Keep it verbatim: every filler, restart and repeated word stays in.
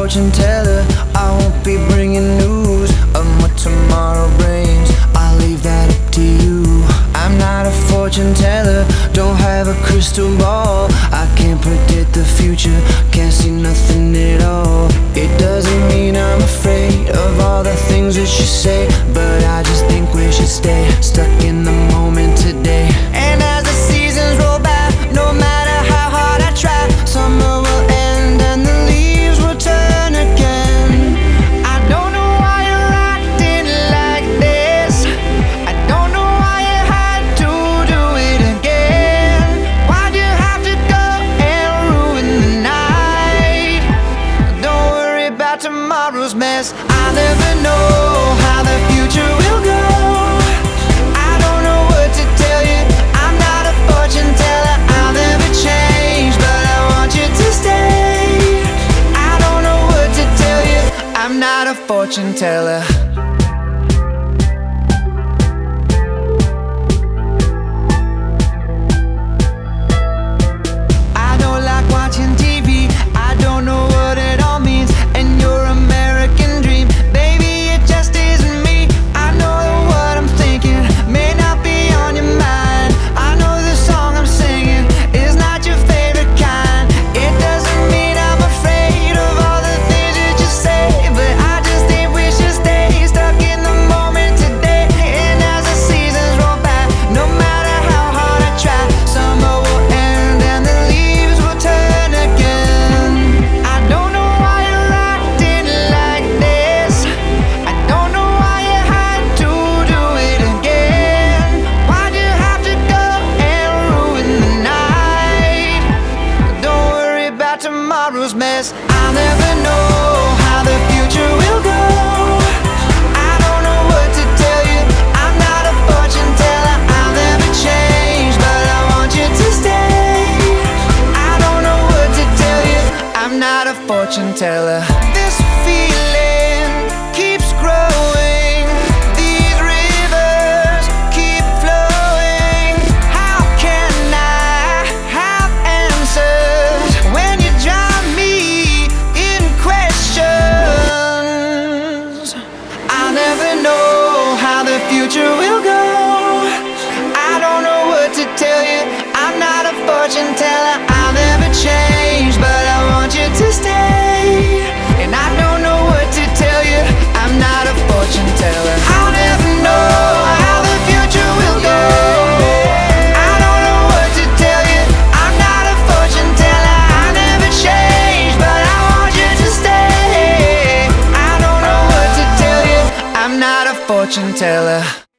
fortune teller. I won't be bringing news of what tomorrow brings. I'll leave that up to you. I'm not a fortune teller, don't have a crystal ball. I can't predict the future, can't see nothing at all. It doesn't mean I'm afraid of all the things that you say, but I just think we should stay stuck in the moment today. And as the seasons roll by, no matter how hard I try, summer will end and the leaves will turn again. I don't know why you're acting like this. I don't know why you had to do it again. Why'd you have to go and ruin the night? Don't worry about tomorrow's mess. I never know how the future will go. I don't know what to tell you, I'm not a fortune teller. I'll never change, but I want you to stay. I don't know what to tell you, I'm not a fortune teller. I don't like watching T V, I don't know what it all means. And your American dream, baby, it just isn't me. I know that what I'm thinking may not be on your mind. I know the song I'm singing is not your favorite kind. It doesn't mean I'm afraid of all the things that you say, but I just think we should stay stuck in the moment today. And as the seasons roll by, no matter how hard I try, summer will end and the leaves will turn again. I don't know why you're acting like this. I don't know why you had to do it again. Why'd you have to go and ruin the night? Don't worry about tomorrow's mess. I'll never know how the future will go. I don't know what to tell you, I'm not a fortune teller. I'll never change, but I want you to stay. I don't know what to tell you, I'm not a fortune teller. This feeling keeps growing, these rivers keep flowing. How can I have answers when you drive me in questions? I'll never know how the future will go. I don't know what to tell you, I'm not a fortune teller. I'll never change, but I want you to stay. And I don't know what to tell you, I'm not a fortune teller. I'll never know how the future will go. I don't know what to tell you, I'm not a fortune teller. I'll never change, but I want you to stay. I don't know what to tell you, I'm not a fortune teller.